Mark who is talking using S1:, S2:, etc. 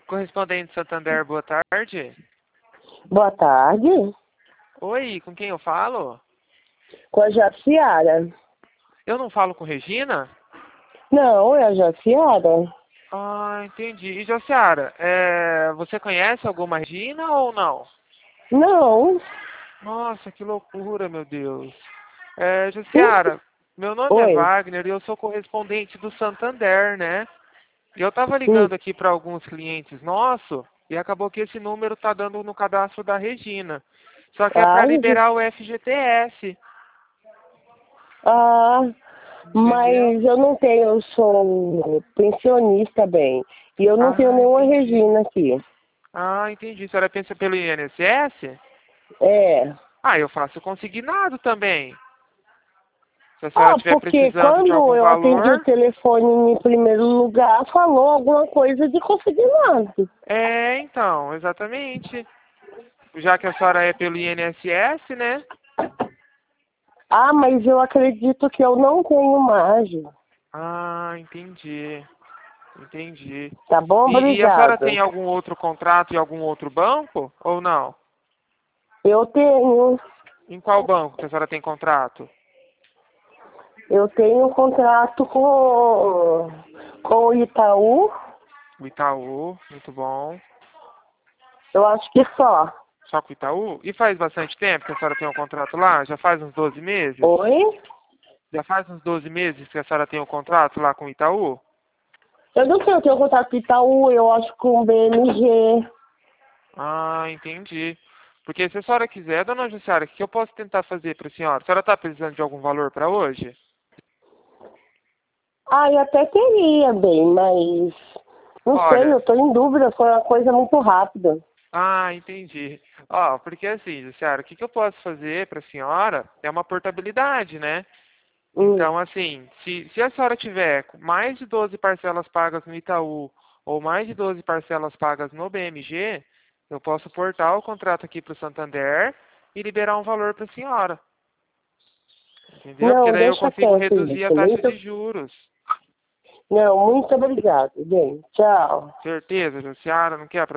S1: Correspondente Santander, boa tarde.
S2: Boa tarde,
S1: Oi, com quem eu falo?
S2: com a Jaciara.
S1: Eu não falo com Regina?
S2: Não, é a Jaciara.
S1: Ah, entendi. E Josiara, você conhece alguma Regina ou não?
S2: Não.
S1: Nossa, que loucura, meu Deus. Josiara, meu nome é
S2: Oi.
S1: Wagner e eu sou correspondente do Santander, né? E eu tava
S2: Hum.
S1: ligando aqui para alguns clientes nossos e acabou que esse número tá dando no cadastro da Regina. Só que é para
S2: Ai,
S1: liberar o FGTS,
S2: ah,
S1: entendeu?
S2: mas eu não tenho, eu sou pensionista bem. E eu não tenho
S1: Ah,
S2: nenhuma
S1: entendi.
S2: Regina aqui.
S1: Ah, entendi. A senhora pensa pelo INSS?
S2: É.
S1: Ah, eu faço consignado também. Se a senhora estiver
S2: Porque
S1: precisando de
S2: quando
S1: algum
S2: eu atendi o
S1: valor.
S2: telefone em primeiro lugar, falou alguma coisa de consignado.
S1: Então, exatamente. Já que a senhora é pelo INSS, né?
S2: Ah, mas eu acredito que eu não tenho margem.
S1: Ah, entendi. Entendi.
S2: Tá bom?
S1: E a senhora
S2: Obrigada.
S1: tem algum outro contrato em algum outro banco ou não?
S2: Eu tenho.
S1: Em qual banco que a senhora tem contrato?
S2: Eu tenho um contrato com o Itaú,
S1: O Itaú, muito bom.
S2: eu acho que só.
S1: Só com o Itaú? E faz bastante tempo que a senhora tem um contrato lá? Já faz uns 12 meses?
S2: Oi?
S1: Já faz uns 12 meses que a senhora tem um contrato lá com o Itaú?
S2: Eu não sei, eu tenho contato com o Itaú, eu acho com o BMG.
S1: Ah, entendi. Porque se a senhora quiser, dona Jussiara, o que eu posso tentar fazer para a senhora? A senhora está precisando de algum valor para hoje?
S2: Ah, eu até teria, bem, mas não sei,
S1: Olha,
S2: eu tô em dúvida, foi uma coisa muito rápida.
S1: entendi. Ó, porque assim, Jussiara, o que eu posso fazer para a senhora é uma portabilidade, né?
S2: Hum.
S1: Então, assim, se a senhora tiver mais de 12 parcelas pagas no Itaú ou mais de 12 parcelas pagas no BMG, eu posso portar o contrato aqui para o Santander e liberar um valor para a senhora. Entendeu? Porque
S2: Não,
S1: daí eu
S2: deixa
S1: consigo
S2: quieto
S1: reduzir a
S2: isso.
S1: taxa
S2: Muito,
S1: de juros.
S2: não, muito obrigado, bem. Tchau.
S1: Certeza, Josiara, não quer